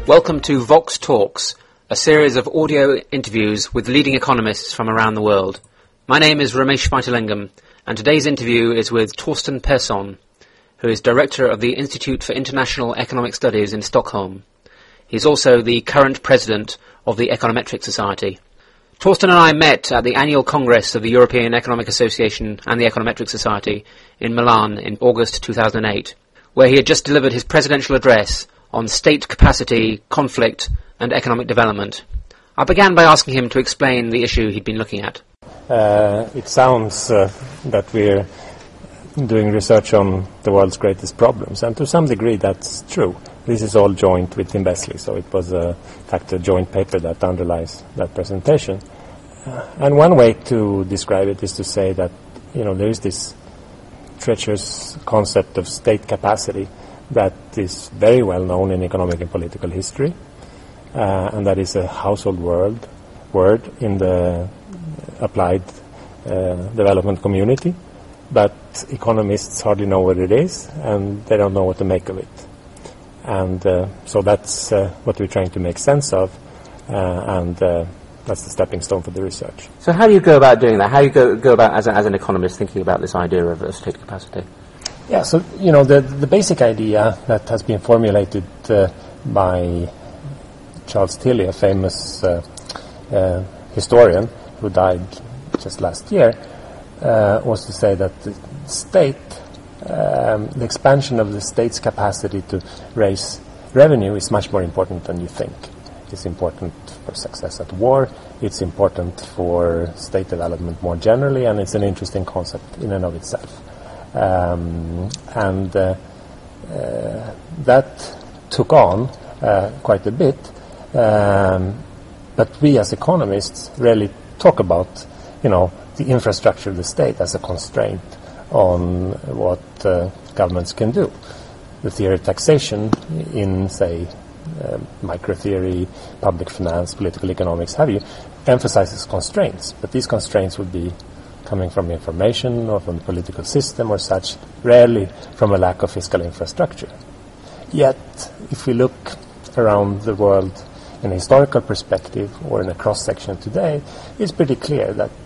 Welcome to Vox Talks, a series of audio interviews with leading economists from around the world. My name is Ramesh Paitelingam, and today's interview is with Torsten Persson, who is Director of the Institute for International Economic Studies in Stockholm. He's also the current President of the Econometric Society. Torsten and I met at the annual Congress of the European Economic Association and the Econometric Society in Milan in August 2008, where he had just delivered his presidential address on state capacity, conflict and economic development. I began by asking him to explain the issue he'd been looking at. It sounds that we're doing research on the world's greatest problems, and to some degree that's true. This is all joint with Tim Besley, so it was in fact a joint paper that underlies that presentation. And one way to describe it is to say that there is this treacherous concept of state capacity that is very well known in economic and political history, and that is a household word in the applied development community, but economists hardly know what it is, and they don't know what to make of it. And so that's what we're trying to make sense of, and that's the stepping stone for the research. So how do you go about doing that? How do you go about, as an economist, thinking about this idea of state capacity? Yeah, so, the basic idea that has been formulated by Charles Tilly, a famous historian who died just last year, was to say that the state, the expansion of the state's capacity to raise revenue is much more important than you think. It's important for success at war, it's important for state development more generally, and it's an interesting concept in and of itself. That took on quite a bit, but we as economists rarely talk about, the infrastructure of the state as a constraint on what governments can do. The theory of taxation in, say, microtheory, public finance, political economics, emphasizes constraints, but these constraints would be coming from information or from the political system or such, rarely from a lack of fiscal infrastructure. Yet, if we look around the world in a historical perspective or in a cross-section today, it's pretty clear that,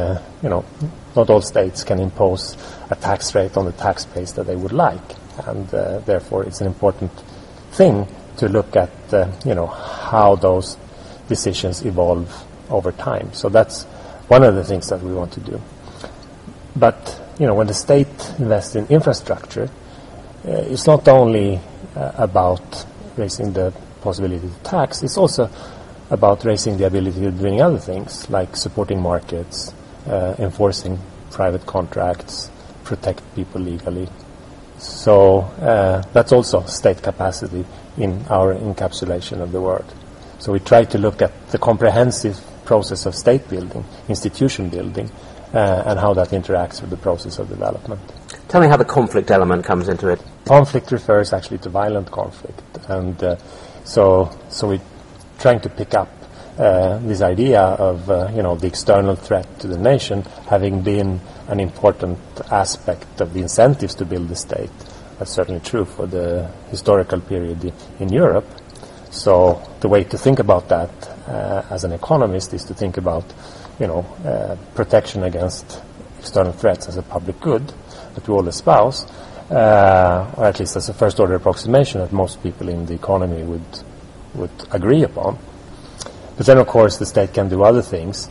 not all states can impose a tax rate on the tax base that they would like, and therefore it's an important thing to look at, how those decisions evolve over time. So that's one of the things that we want to do. But, when the state invests in infrastructure, it's not only about raising the possibility to tax, it's also about raising the ability of doing other things, like supporting markets, enforcing private contracts, protect people legally. So that's also state capacity in our encapsulation of the word. So we try to look at the comprehensive process of state building, institution building, and how that interacts with the process of development. Tell me how the conflict element comes into it. Conflict refers actually to violent conflict, and so we're trying to pick up this idea of the external threat to the nation having been an important aspect of the incentives to build the state. That's certainly true for the historical period in Europe. So the way to think about that as an economist is to think about protection against external threats as a public good that we all espouse, or at least as a first-order approximation that most people in the economy would agree upon. But then, of course, the state can do other things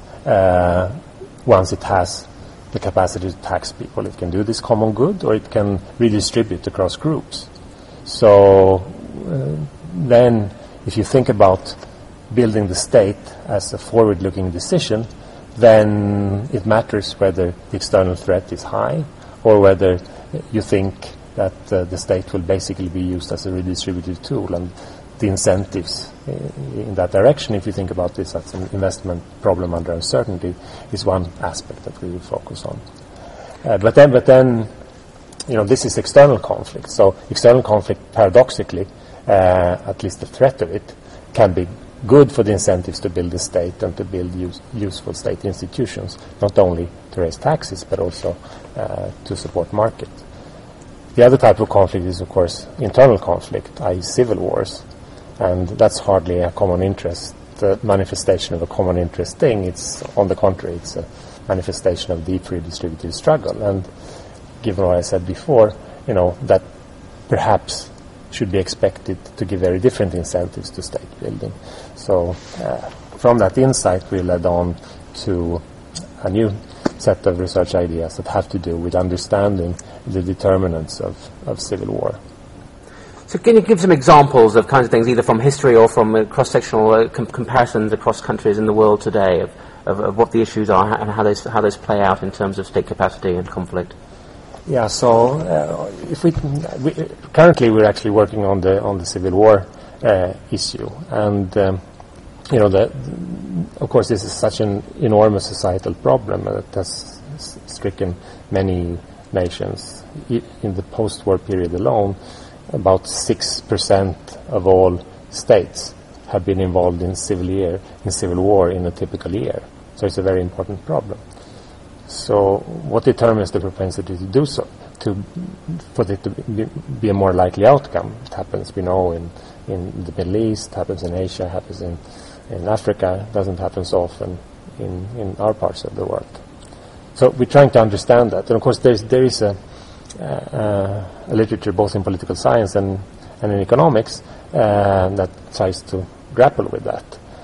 once it has the capacity to tax people. It can do this common good, or it can redistribute across groups. So then, if you think about building the state as a forward-looking decision, then it matters whether the external threat is high or whether you think that the state will basically be used as a redistributive tool, and the incentives in that direction, if you think about this as an investment problem under uncertainty, is one aspect that we will focus on. But then, this is external conflict. So external conflict, paradoxically, at least the threat of it, can be good for the incentives to build the state and to build useful state institutions, not only to raise taxes, but also to support market. The other type of conflict is, of course, internal conflict, i.e. civil wars. And that's hardly a common interest manifestation of a common interest thing. It's, on the contrary, it's a manifestation of deep redistributive struggle. And given what I said before, that perhaps should be expected to give very different incentives to state building. So from that insight, we led on to a new set of research ideas that have to do with understanding the determinants of civil war. So can you give some examples of kinds of things, either from history or from cross-sectional comparisons across countries in the world today, of what the issues are and how those play out in terms of state capacity and conflict? Yeah. So currently we're actually working on the civil war issue, and of course this is such an enormous societal problem that has stricken many nations. In the post-war period alone, about 6% of all states have been involved in civil war in a typical year. So it's a very important problem. So what determines the propensity to do so, for it to be a more likely outcome? It happens, we know, in the Middle East, happens in Asia, happens in Africa, doesn't happen so often in our parts of the world. So we're trying to understand that. And of course there is a literature both in political science and in economics that tries to grapple with that.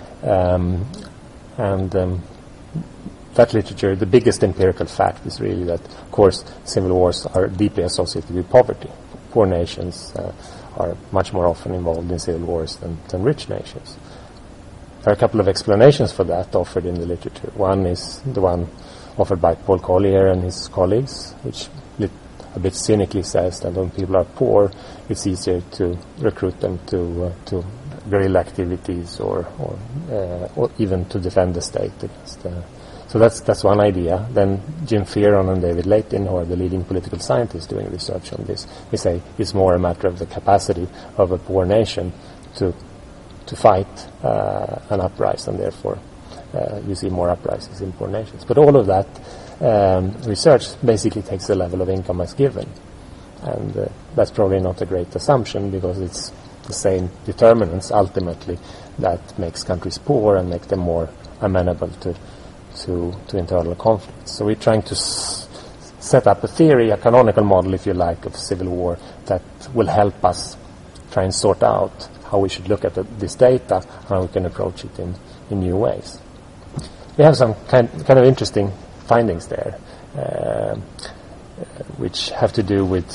That literature, the biggest empirical fact is really that, of course, civil wars are deeply associated with poverty. Poor nations are much more often involved in civil wars than rich nations. There are a couple of explanations for that offered in the literature. One is the one offered by Paul Collier and his colleagues, which a bit cynically says that when people are poor, it's easier to recruit them to guerrilla activities or even to defend the state against. So that's one idea. Then Jim Fearon and David Leighton, who are the leading political scientists doing research on this, they say it's more a matter of the capacity of a poor nation to fight an uprising, and therefore you see more uprisings in poor nations. But all of that research basically takes the level of income as given, and that's probably not a great assumption, because it's the same determinants ultimately that makes countries poor and make them more amenable to internal conflicts. So we're trying to set up a theory, a canonical model, if you like, of civil war that will help us try and sort out how we should look at this data, how we can approach it in new ways. We have some kind of interesting findings there, which have to do with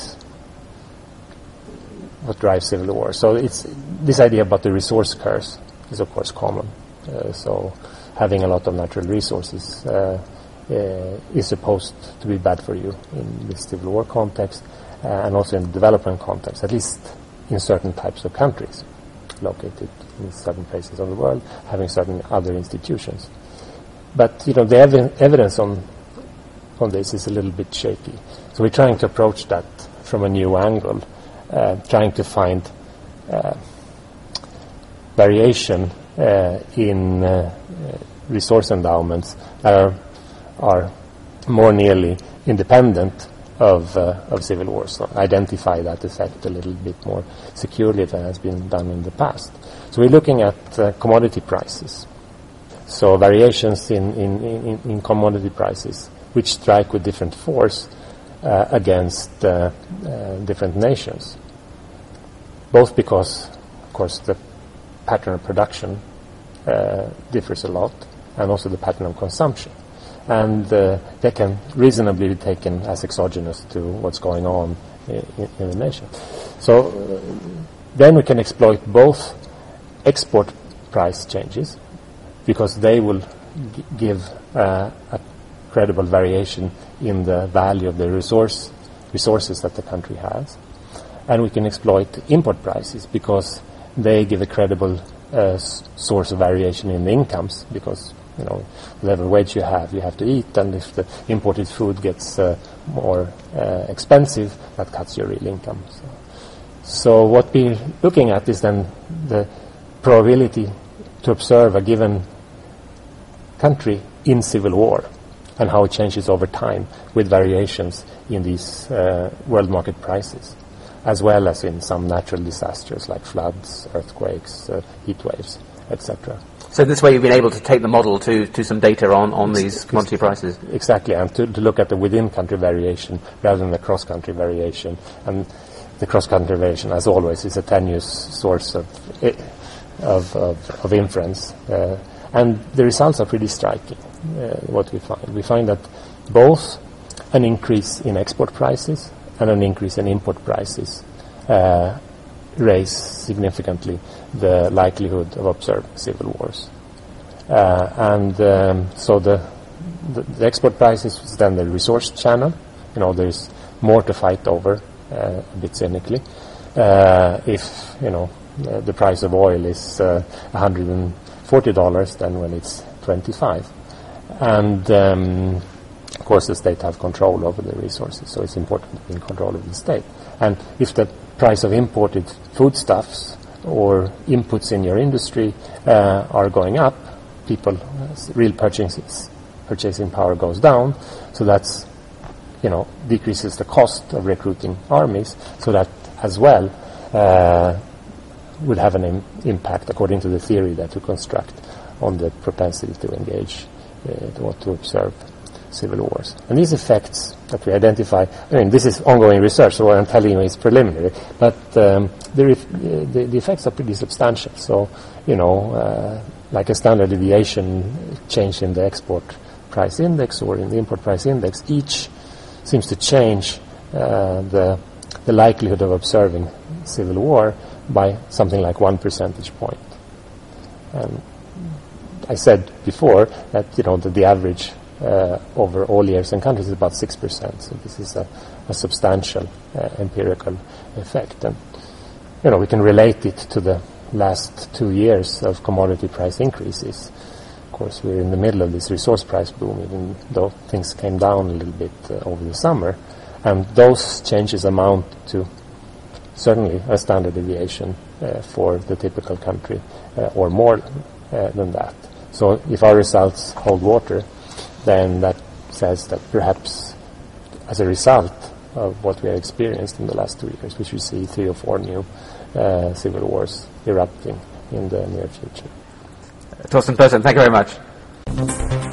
what drives civil war. So it's this idea about the resource curse is of course common. So having a lot of natural resources is supposed to be bad for you in the civil war context, and also in the development context, at least in certain types of countries located in certain places of the world, having certain other institutions. But the evidence on this is a little bit shaky. So we're trying to approach that from a new angle, trying to find variation in resource endowments that are more nearly independent of civil wars. So identify that effect a little bit more securely than has been done in the past. So we're looking at commodity prices. So variations in commodity prices, which strike with different force against different nations. Both because, of course, the pattern of production differs a lot, and also the pattern of consumption. And they can reasonably be taken as exogenous to what's going on in the nation. So then we can exploit both export price changes, because they will give a credible variation in the value of the resources that the country has. And we can exploit import prices, because they give a credible source of variation in the incomes, because whatever wage you have to eat, and if the imported food gets more expensive, that cuts your real income. So what we're looking at is then the probability to observe a given country in civil war, and how it changes over time with variations in these world market prices. as well as in some natural disasters like floods, earthquakes, heat waves, etc. So this way you've been able to take the model to some data on these commodity prices. Exactly, and to look at the within-country variation rather than the cross-country variation. And the cross-country variation, as always, is a tenuous source of inference. And the results are pretty striking, what we find. We find that both an increase in export prices and an increase in import prices raise significantly the likelihood of observing civil wars. So the export prices is then the resource channel. There's more to fight over, a bit cynically. If, the price of oil is $140 than when it's $25. And of course the state have control over the resources, so it's important to be in control of the state. And if the price of imported foodstuffs or inputs in your industry are going up, real purchasing power goes down, so that's, decreases the cost of recruiting armies, so that as well would have an impact, according to the theory that we construct, on the propensity to engage or to observe civil wars. And these effects that we identify, this is ongoing research, so what I'm telling you is preliminary, but the effects are pretty substantial. So, like a standard deviation change in the export price index or in the import price index, each seems to change the likelihood of observing civil war by something like 1 percentage point. And I said before that the average over all years and countries is about 6%. So this is a substantial empirical effect, and we can relate it to the last 2 years of commodity price increases. Of course, we're in the middle of this resource price boom, even though things came down a little bit over the summer, and those changes amount to certainly a standard deviation for the typical country, or more than that. So if our results hold water, then that says that perhaps as a result of what we have experienced in the last 2 years, we should see 3 or 4 new civil wars erupting in the near future. Torsten Persson, thank you very much.